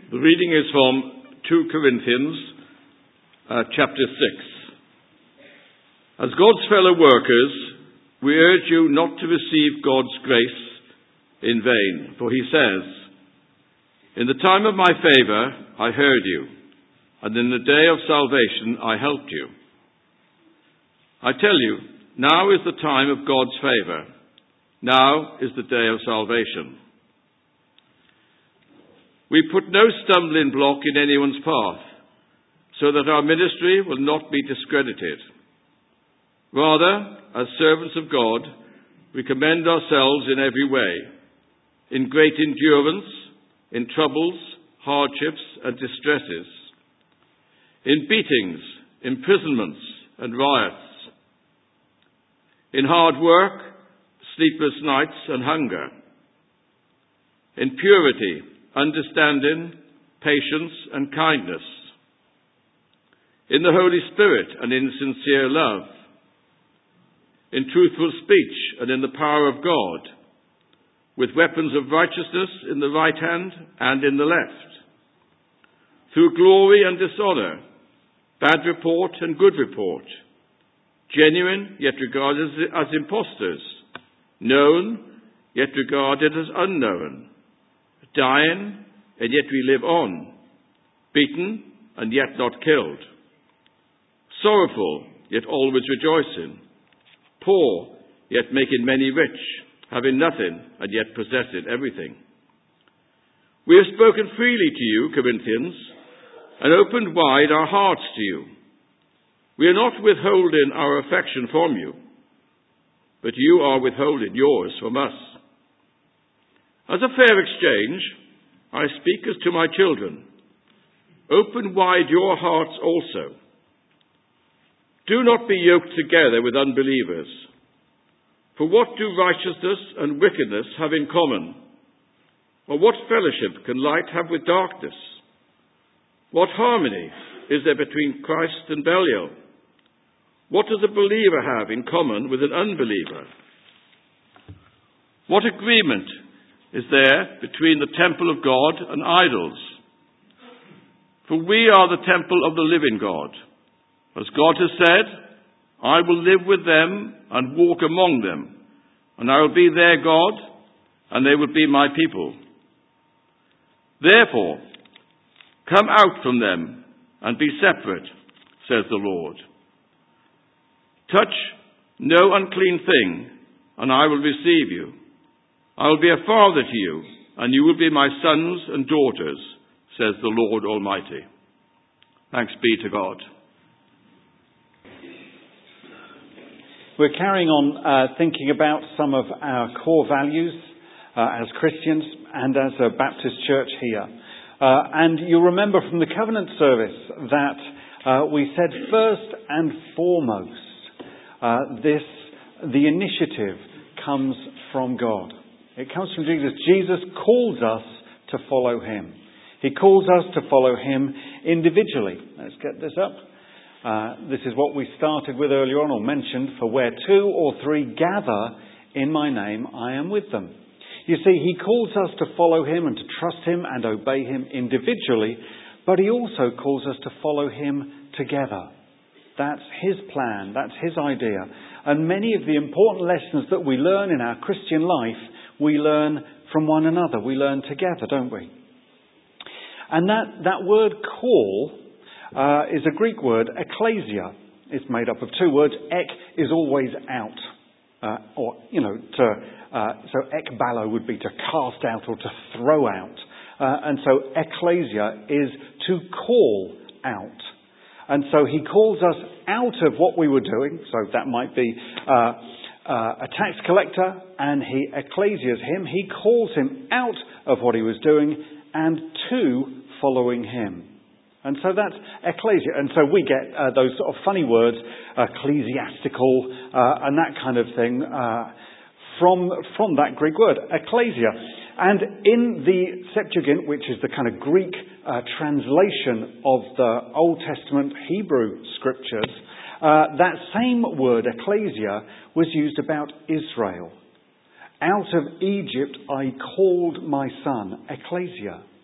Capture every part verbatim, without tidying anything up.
The reading is from Second Corinthians uh, chapter six. As God's fellow workers, we urge you not to receive God's grace in vain, for he says, "In the time of my favour I heard you, and in the day of salvation I helped you." I tell you, now is the time of God's favour. Now is the day of salvation. We put no stumbling block in anyone's path, so that our ministry will not be discredited. Rather, as servants of God, we commend ourselves in every way, in great endurance, in troubles, hardships, and distresses, in beatings, imprisonments, and riots, in hard work, sleepless nights, and hunger, in purity, understanding, patience, and kindness, in the Holy Spirit and in sincere love, in truthful speech and in the power of God, with weapons of righteousness in the right hand and in the left, through glory and dishonour, bad report and good report, genuine yet regarded as impostors, known yet regarded as unknown, dying, and yet we live on, beaten, and yet not killed, sorrowful, yet always rejoicing, poor, yet making many rich, having nothing, and yet possessing everything. We have spoken freely to you, Corinthians, and opened wide our hearts to you. We are not withholding our affection from you, but you are withholding yours from us. As a fair exchange, I speak as to my children. Open wide your hearts also. Do not be yoked together with unbelievers. For what do righteousness and wickedness have in common? Or what fellowship can light have with darkness? What harmony is there between Christ and Belial? What does a believer have in common with an unbeliever? What agreement is there between the temple of God and idols? For we are the temple of the living God. As God has said, "I will live with them and walk among them, and I will be their God, and they will be my people. Therefore, come out from them and be separate, says the Lord. Touch no unclean thing, and I will receive you. I will be a father to you, and you will be my sons and daughters, says the Lord Almighty." Thanks be to God. We're carrying on uh, thinking about some of our core values uh, as Christians and as a Baptist church here. Uh, and you'll remember from the covenant service that uh, we said first and foremost, uh, this the initiative comes from God. It comes from Jesus. Jesus calls us to follow him. He calls us to follow him individually. Let's get this up. Uh, this is what we started with earlier on, or mentioned, "For where two or three gather in my name, I am with them." You see, he calls us to follow him and to trust him and obey him individually, but he also calls us to follow him together. That's his plan. That's his idea. And many of the important lessons that we learn in our Christian life, we learn from one another. We learn together, don't we? And that, that word call uh, is a Greek word, ekklesia. It's made up of two words. Ek is always out. Uh, or, you know, to, uh, so ekbalo would be to cast out or to throw out. Uh, and so ekklesia is to call out. And so he calls us out of what we were doing. So that might be uh, uh, a tax collector, and he ekklesias him. He calls him out of what he was doing and to following him. And so that's ekklesia. And so we get uh, those sort of funny words, ecclesiastical, uh, and that kind of thing, uh, from, from that Greek word, ekklesia. And in the Septuagint, which is the kind of Greek uh, translation of the Old Testament Hebrew scriptures, uh, that same word, ekklesia, was used about Israel. Out of Egypt I called my son, ekklesia.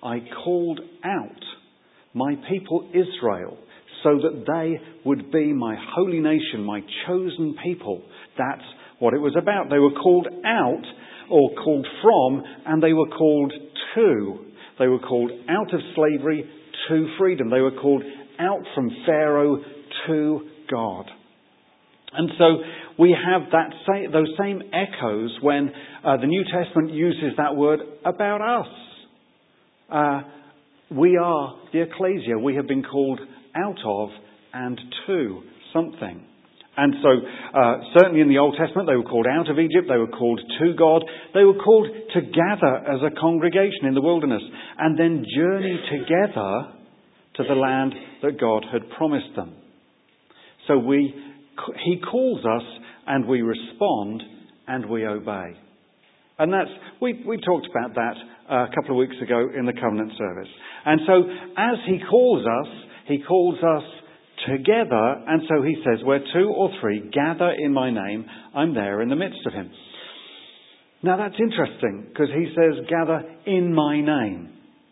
I called out my people Israel so that they would be my holy nation, my chosen people. That's what it was about. They were called out or called from, and they were called to. They were called out of slavery to freedom. They were called out from Pharaoh to God. And so we have that sa- those same echoes when uh, the New Testament uses that word about us. Uh, we are the ecclesia. We have been called out of and to something. And so uh, certainly in the Old Testament they were called out of Egypt. They were called to God. They were called to gather as a congregation in the wilderness and then journey together to the land that God had promised them. So we, He calls us and we respond and we obey. And that's, we, we talked about that uh, a couple of weeks ago in the covenant service. And so as He calls us, He calls us together. And so He says, where two or three gather in my name, I'm there in the midst of him. Now that's interesting because He says, gather in my name.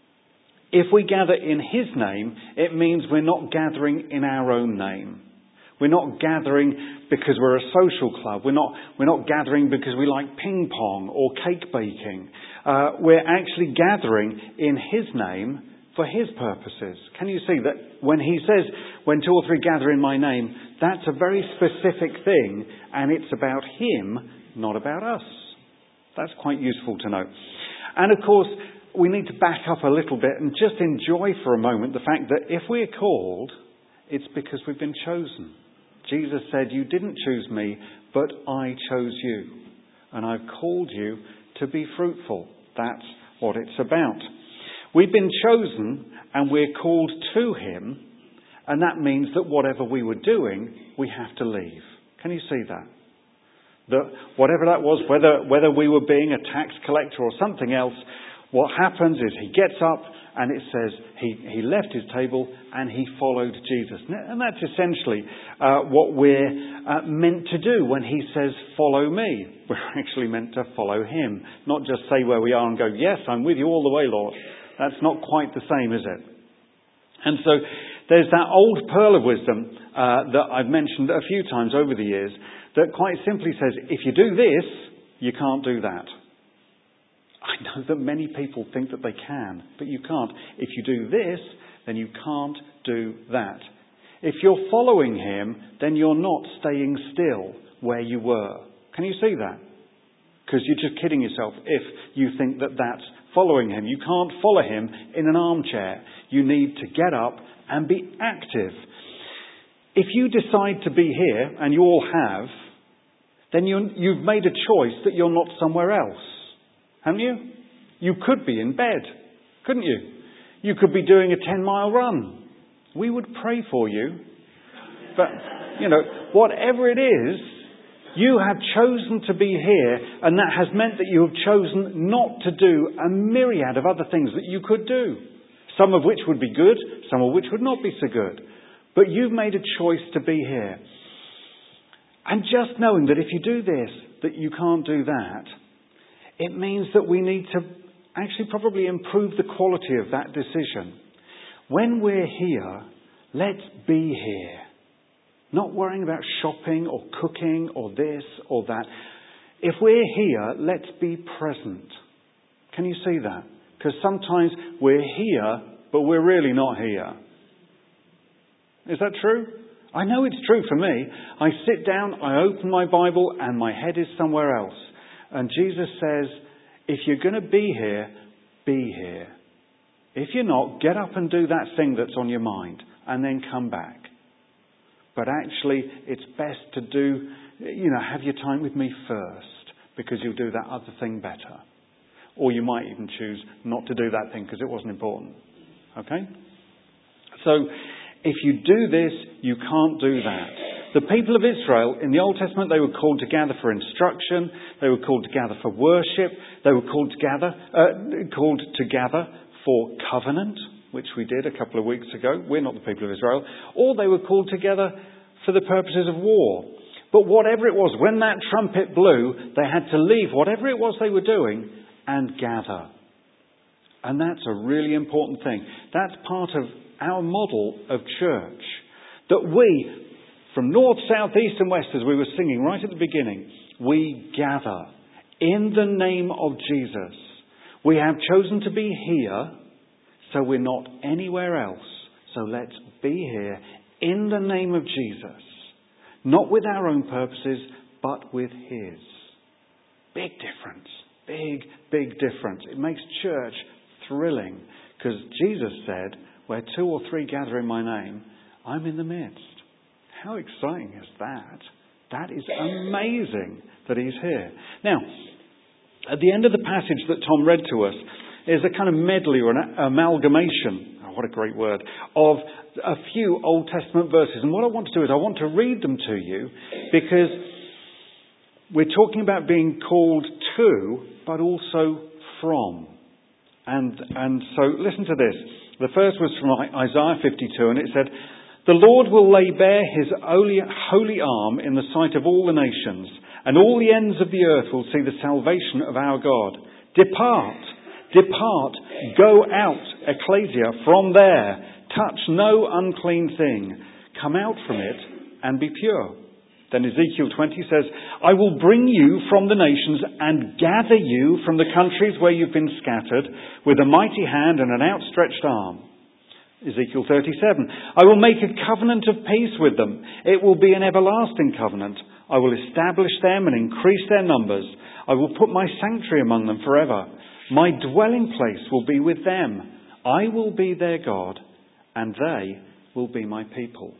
If we gather in His name, it means we're not gathering in our own name. We're not gathering because we're a social club. We're not, we're not gathering because we like ping pong or cake baking. Uh, we're actually gathering in His name for His purposes. Can you see that when He says, when two or three gather in my name, that's a very specific thing and it's about Him, not about us. That's quite useful to know. And of course, we need to back up a little bit and just enjoy for a moment the fact that if we're called, it's because we've been chosen. Jesus said, you didn't choose me, but I chose you. And I've called you to be fruitful. That's what it's about. We've been chosen and we're called to Him. And that means that whatever we were doing, we have to leave. Can you see that? That whatever that was, whether, whether we were being a tax collector or something else, what happens is He gets up and it says he, he left his table and he followed Jesus. And that's essentially uh, what we're uh, meant to do when He says, follow me. We're actually meant to follow Him. Not just say where we are and go, yes, I'm with you all the way, Lord. That's not quite the same, is it? And so there's that old pearl of wisdom uh, that I've mentioned a few times over the years that quite simply says, if you do this, you can't do that. I know that many people think that they can, but you can't. If you do this, then you can't do that. If you're following Him, then you're not staying still where you were. Can you see that? Because you're just kidding yourself if you think that that's following Him. You can't follow Him in an armchair. You need to get up and be active. If you decide to be here, and you all have, then you, you've made a choice that you're not somewhere else. Haven't you? You could be in bed, couldn't you? You could be doing a ten-mile run. We would pray for you. But, you know, whatever it is, you have chosen to be here, and that has meant that you have chosen not to do a myriad of other things that you could do. Some of which would be good, some of which would not be so good. But you've made a choice to be here. And just knowing that if you do this, that you can't do that, it means that we need to actually probably improve the quality of that decision. When we're here, let's be here. Not worrying about shopping or cooking or this or that. If we're here, let's be present. Can you see that? Because sometimes we're here, but we're really not here. Is that true? I know it's true for me. I sit down, I open my Bible, and my head is somewhere else. And Jesus says, if you're going to be here, be here. If you're not, get up and do that thing that's on your mind and then come back. But actually, it's best to do, you know, have your time with me first because you'll do that other thing better. Or you might even choose not to do that thing because it wasn't important. Okay? So, if you do this, you can't do that. The people of Israel, in the Old Testament, they were called to gather for instruction. They were called to gather for worship. They were called to gather, uh, called to gather for covenant, which we did a couple of weeks ago. We're not the people of Israel. Or they were called together for the purposes of war. But whatever it was, when that trumpet blew, they had to leave whatever it was they were doing and gather. And that's a really important thing. That's part of our model of church. That we, from north, south, east and west, as we were singing right at the beginning, we gather in the name of Jesus. We have chosen to be here, so we're not anywhere else. So let's be here in the name of Jesus. Not with our own purposes, but with His. Big difference. Big, big difference. It makes church thrilling. Because Jesus said, where two or three gather in my name, I'm in the midst. How exciting is that? That is amazing that He's here. Now, at the end of the passage that Tom read to us is a kind of medley or an amalgamation, oh, what a great word, of a few Old Testament verses. And what I want to do is I want to read them to you because we're talking about being called to, but also from. And, and so listen to this. The first was from Isaiah fifty-two, and it said, "The Lord will lay bare His holy, holy arm in the sight of all the nations, and all the ends of the earth will see the salvation of our God. Depart, depart, go out, ecclesia, from there. Touch no unclean thing. Come out from it and be pure." Then Ezekiel twenty says, "I will bring you from the nations and gather you from the countries where you've been scattered with a mighty hand and an outstretched arm." Ezekiel thirty-seven, "I will make a covenant of peace with them. It will be an everlasting covenant. I will establish them and increase their numbers. I will put my sanctuary among them forever. My dwelling place will be with them. I will be their God, and they will be my people."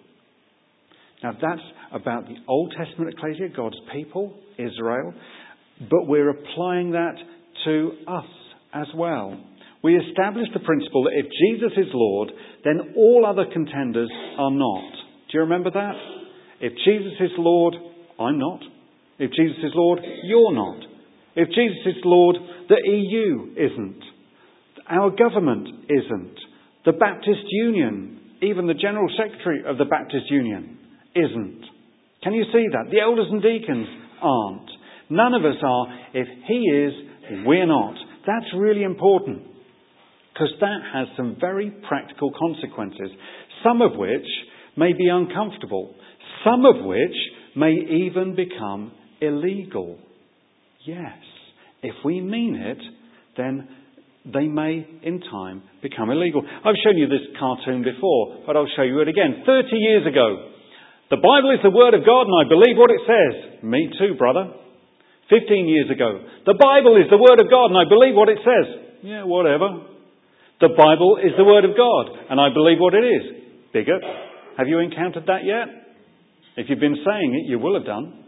Now that's about the Old Testament ecclesia, God's people, Israel. But we're applying that to us as well. We establish the principle that if Jesus is Lord, then all other contenders are not. Do you remember that? If Jesus is Lord, I'm not. If Jesus is Lord, you're not. If Jesus is Lord, the E U isn't. Our government isn't. The Baptist Union, even the General Secretary of the Baptist Union, isn't. Can you see that? The elders and deacons aren't. None of us are. If He is, we're not. That's really important. Because that has some very practical consequences. Some of which may be uncomfortable. Some of which may even become illegal. Yes. If we mean it, then they may in time become illegal. I've shown you this cartoon before, but I'll show you it again. thirty years ago. The Bible is the Word of God and I believe what it says. Me too, brother. fifteen years ago. The Bible is the Word of God and I believe what it says. Yeah, whatever. The Bible is the Word of God and I believe what it is. Bigot. Have you encountered that yet? If you've been saying it, you will have done.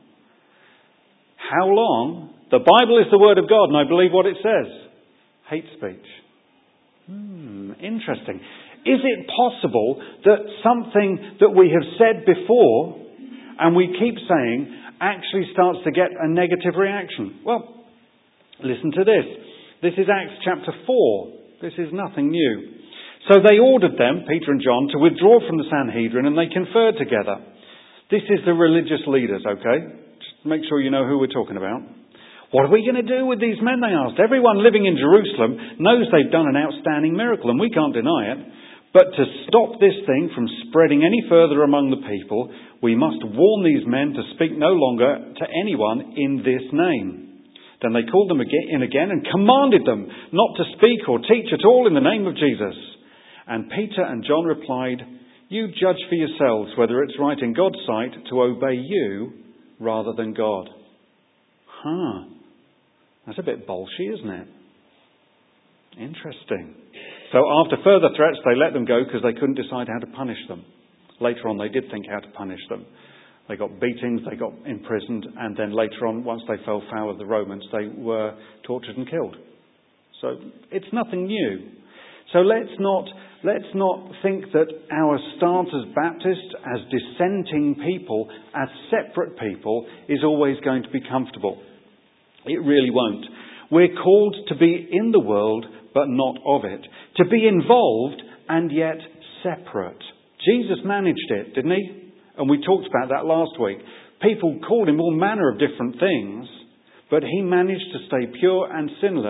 How long? The Bible is the Word of God and I believe what it says. Hate speech. Hmm, interesting. Is it possible that something that we have said before and we keep saying actually starts to get a negative reaction? Well, listen to this. This is Acts chapter four. This is nothing new. So they ordered them, Peter and John, to withdraw from the Sanhedrin and they conferred together. This is the religious leaders, okay? Just make sure you know who we're talking about. "What are we going to do with these men?" they asked. "Everyone living in Jerusalem knows they've done an outstanding miracle and we can't deny it. But to stop this thing from spreading any further among the people, we must warn these men to speak no longer to anyone in this name." Then they called them in again and commanded them not to speak or teach at all in the name of Jesus. And Peter and John replied, "You judge for yourselves whether it's right in God's sight to obey you rather than God." Huh. That's a bit bolshy, isn't it? Interesting. So after further threats, they let them go because they couldn't decide how to punish them. Later on, they did think how to punish them. They got beatings, they got imprisoned, and then later on, once they fell foul of the Romans, they were tortured and killed. So it's nothing new. So let's not, let's not think that our stance as Baptists, as dissenting people, as separate people, is always going to be comfortable. It really won't. We're called to be in the world, but not of it. To be involved and yet separate. Jesus managed it, didn't he? And we talked about that last week. People called him all manner of different things, but he managed to stay pure and sinless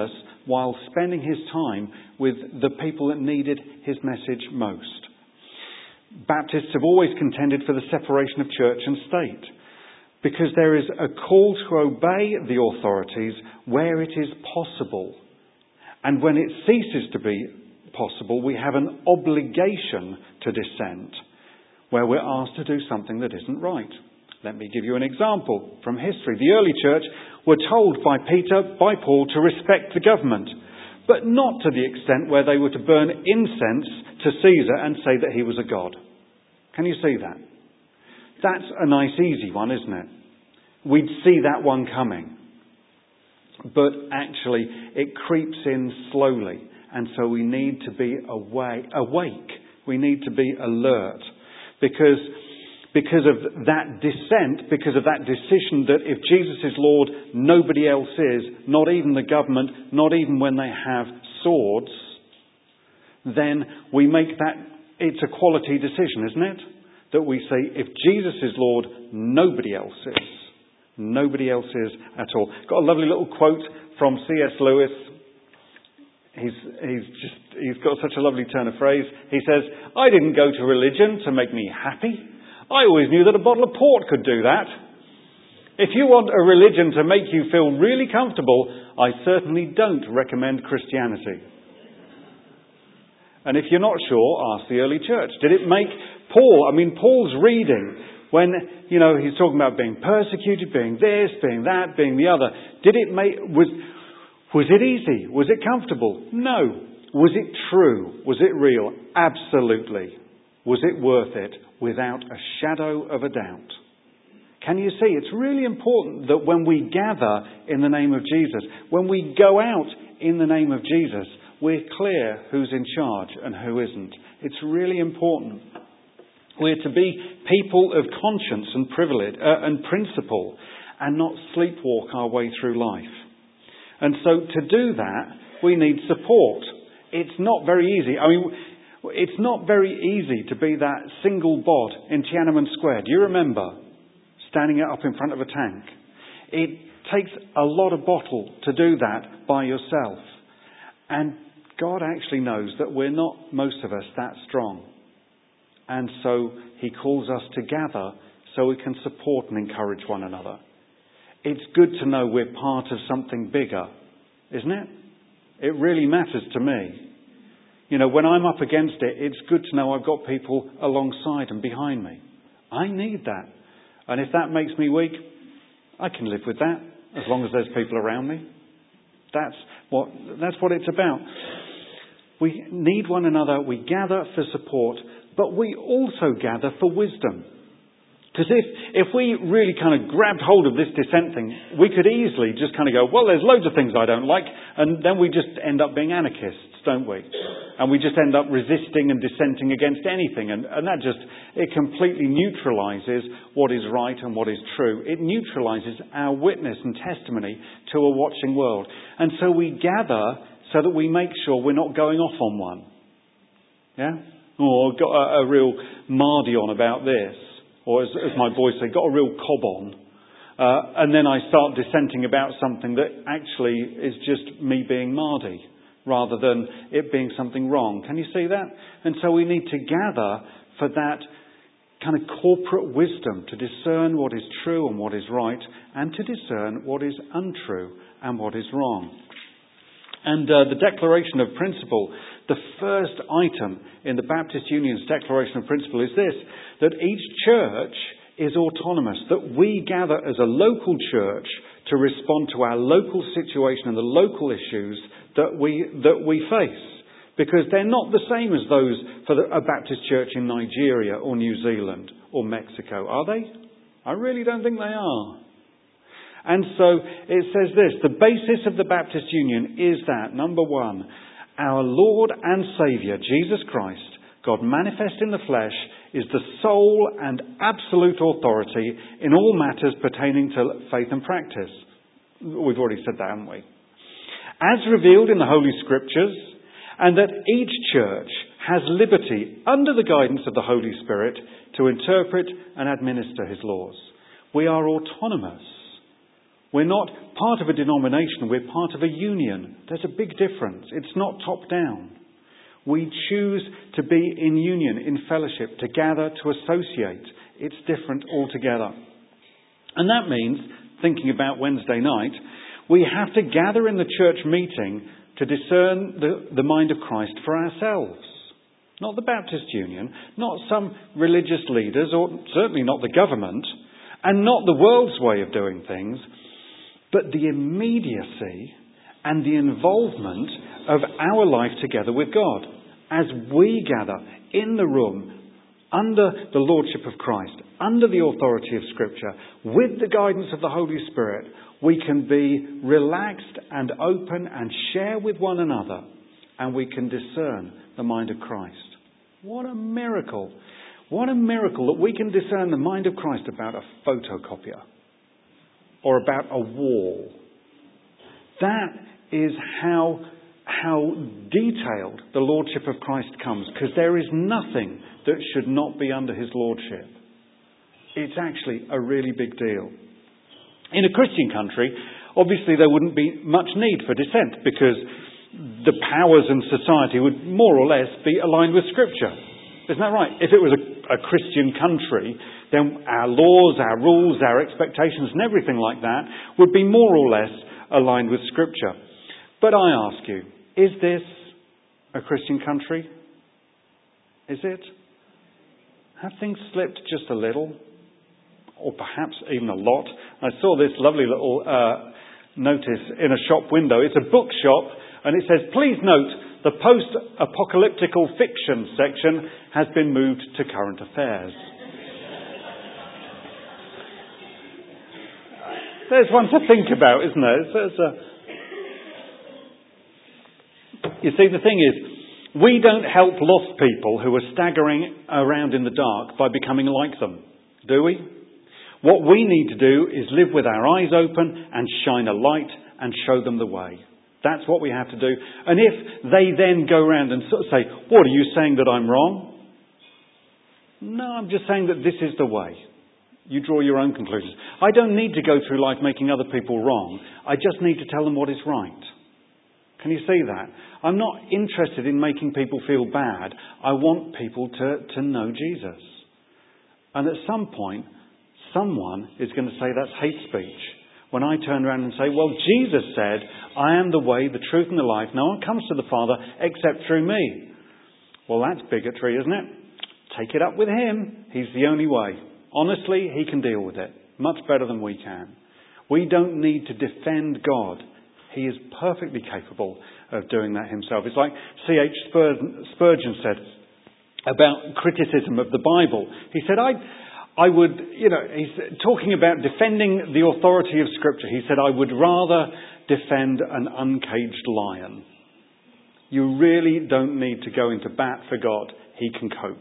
while spending his time with the people that needed his message most. Baptists have always contended for the separation of church and state, because there is a call to obey the authorities where it is possible. And when it ceases to be possible, we have an obligation to dissent, where we're asked to do something that isn't right. Let me give you an example from history. The early church were told by Peter, by Paul, to respect the government, but not to the extent where they were to burn incense to Caesar and say that he was a god. Can you see that? That's a nice easy one, isn't it? We'd see that one coming. But actually, it creeps in slowly. And so we need to be awake. awake. We need to be alert. Because, because of that dissent, because of that decision that if Jesus is Lord, nobody else is, not even the government, not even when they have swords, then we make that, it's a quality decision, isn't it? That we say, if Jesus is Lord, nobody else is. Nobody else is at all. Got a lovely little quote from C S Lewis. He's, he's just, he's got such a lovely turn of phrase. He says, I didn't go to religion to make me happy. I always knew that a bottle of port could do that. If you want a religion to make you feel really comfortable, I certainly don't recommend Christianity. And if you're not sure, ask the early church. Did it make Paul, I mean, Paul's reading, when, you know, he's talking about being persecuted, being this, being that, being the other. Did it make, was, was it easy? Was it comfortable? No. Was it true? Was it real? Absolutely. Was it worth it? Without a shadow of a doubt. Can you see? It's really important that when we gather in the name of Jesus, when we go out in the name of Jesus, we're clear who's in charge and who isn't. It's really important. We're to be people of conscience and privilege uh, and principle, and not sleepwalk our way through life. And so to do that, we need support. It's not very easy. I mean, it's not very easy to be that single bod in Tiananmen Square. Do you remember standing up in front of a tank? It takes a lot of bottle to do that by yourself. And God actually knows that we're not, most of us, that strong. And so he calls us to gather so we can support and encourage one another. It's good to know we're part of something bigger, isn't it? It really matters to me. You know, when I'm up against it, it's good to know I've got people alongside and behind me. I need that. And if that makes me weak, I can live with that, as long as there's people around me. That's what, that's what it's about. We need one another, we gather for support, but we also gather for wisdom. Because if, if we really kind of grabbed hold of this dissent thing, we could easily just kind of go, well, there's loads of things I don't like, and then we just end up being anarchists, don't we? And we just end up resisting and dissenting against anything, and, and that just, it completely neutralises what is right and what is true. It neutralises our witness and testimony to a watching world. And so we gather so that we make sure we're not going off on one. Yeah? Or got a, a real mardy on about this. Or as, as my boys say, got a real cob on. Uh, and then I start dissenting about something that actually is just me being mardy, rather than it being something wrong. Can you see that? And so we need to gather for that kind of corporate wisdom to discern what is true and what is right, and to discern what is untrue and what is wrong. And uh, the Declaration of Principle, the first item in the Baptist Union's Declaration of Principle is this, that each church is autonomous, that we gather as a local church to respond to our local situation and the local issues that we that we face. Because they're not the same as those for the, a Baptist church in Nigeria or New Zealand or Mexico, are they? I really don't think they are. And so it says this, the basis of the Baptist Union is that, number one, our Lord and Saviour, Jesus Christ, God manifest in the flesh, is the sole and absolute authority in all matters pertaining to faith and practice. We've already said that, haven't we? As revealed in the Holy Scriptures, and that each church has liberty under the guidance of the Holy Spirit to interpret and administer his laws. We are autonomous. We're not part of a denomination, we're part of a union. There's a big difference. It's not top down. We choose to be in union, in fellowship, to gather, to associate. It's different altogether. And that means, thinking about Wednesday night, we have to gather in the church meeting to discern the, the mind of Christ for ourselves. Not the Baptist Union, not some religious leaders, or certainly not the government, and not the world's way of doing things, but the immediacy and the involvement of our life together with God. As we gather in the room, under the lordship of Christ, under the authority of Scripture, with the guidance of the Holy Spirit, we can be relaxed and open and share with one another, and we can discern the mind of Christ. What a miracle. What a miracle that we can discern the mind of Christ about a photocopier or about a wall. That is how, how detailed the lordship of Christ comes, because there is nothing that should not be under his lordship. It's actually a really big deal. In a Christian country, obviously there wouldn't be much need for dissent, because the powers in society would more or less be aligned with Scripture. Isn't that right? If it was a, a Christian country, then our laws, our rules, our expectations and everything like that would be more or less aligned with Scripture. But I ask you, is this a Christian country? Is it? Have things slipped just a little? Or perhaps even a lot? I saw this lovely little uh, notice in a shop window. It's a bookshop, and it says, "Please note, the post-apocalyptical fiction section has been moved to current affairs." There's one to think about, isn't there? It's, a... You see, the thing is, we don't help lost people who are staggering around in the dark by becoming like them, do we? What we need to do is live with our eyes open and shine a light and show them the way. That's what we have to do. And if they then go around and sort of say, "What, are you saying that I'm wrong?" No, I'm just saying that this is the way. You draw your own conclusions. I don't need to go through life making other people wrong. I just need to tell them what is right. Can you see that? I'm not interested in making people feel bad. I want people to, to know Jesus. And at some point, someone is going to say that's hate speech. When I turn around and say, "Well, Jesus said, I am the way, the truth and the life. No one comes to the Father except through me." Well, that's bigotry, isn't it? Take it up with him. He's the only way. Honestly, he can deal with it much better than we can. We don't need to defend God. He is perfectly capable of doing that himself. It's like C H Spurgeon said about criticism of the Bible. He said, I... I would, you know, he's talking about defending the authority of Scripture. He said, "I would rather defend an uncaged lion." You really don't need to go into bat for God. He can cope.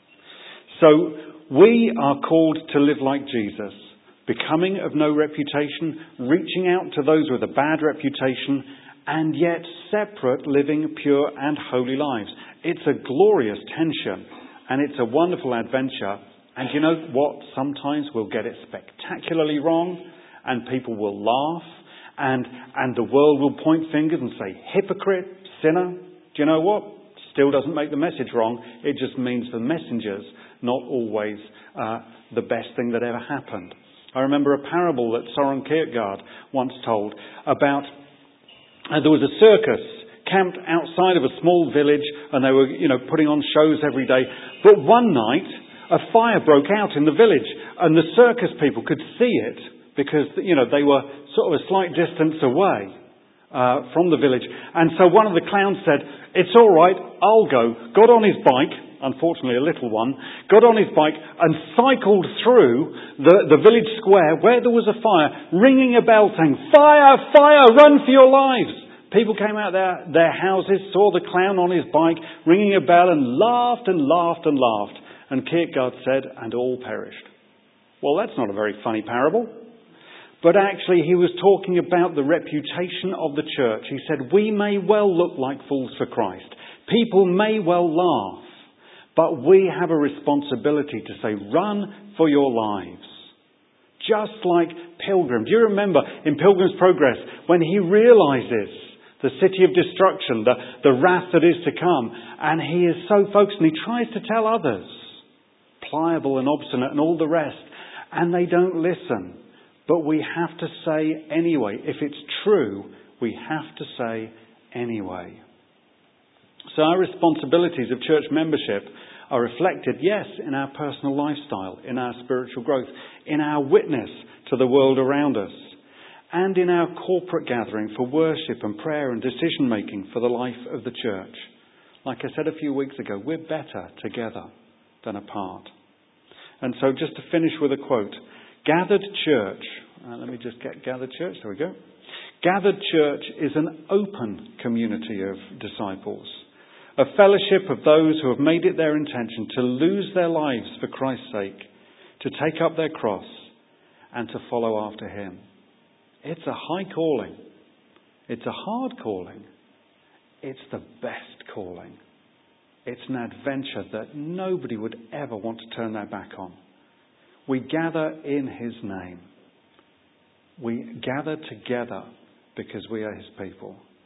So we are called to live like Jesus, becoming of no reputation, reaching out to those with a bad reputation, and yet separate, living pure and holy lives. It's a glorious tension, and it's a wonderful adventure. And you know what? Sometimes we'll get it spectacularly wrong, and people will laugh, and and the world will point fingers and say, "Hypocrite, sinner." Do you know what? Still doesn't make the message wrong. It just means the messenger's not always uh, the best thing that ever happened. I remember a parable that Soren Kierkegaard once told about uh, there was a circus camped outside of a small village, and they were, you know, putting on shows every day. But one night, a fire broke out in the village, and the circus people could see it because, you know, they were sort of a slight distance away uh, from the village. And so one of the clowns said, "It's all right, I'll go." Got on his bike, unfortunately a little one, got on his bike and cycled through the, the village square where there was a fire, ringing a bell saying, "Fire, fire, run for your lives." People came out of their, their houses, saw the clown on his bike, ringing a bell, and laughed and laughed and laughed. And Kierkegaard said, "And all perished." Well, that's not a very funny parable. But actually, he was talking about the reputation of the church. He said, we may well look like fools for Christ. People may well laugh. But we have a responsibility to say, run for your lives. just like Pilgrim. Do you remember in Pilgrim's Progress when he realises the city of destruction, the, the wrath that is to come, and he is so focused and he tries to tell others, pliable and obstinate and all the rest, and they don't listen. But we have to say anyway. If it's true, we have to say anyway. So our responsibilities of church membership are reflected, yes, in our personal lifestyle, in our spiritual growth, in our witness to the world around us, and in our corporate gathering for worship and prayer and decision making for the life of the church. Like I said a few weeks ago, we're better together than apart. And so just to finish with a quote, gathered church, uh, let me just get gathered church, there we go. Gathered church is an open community of disciples, a fellowship of those who have made it their intention to lose their lives for Christ's sake, to take up their cross and to follow after him. It's a high calling. It's a hard calling. It's the best calling. It's an adventure that nobody would ever want to turn their back on. We gather in his name. We gather together because we are his people.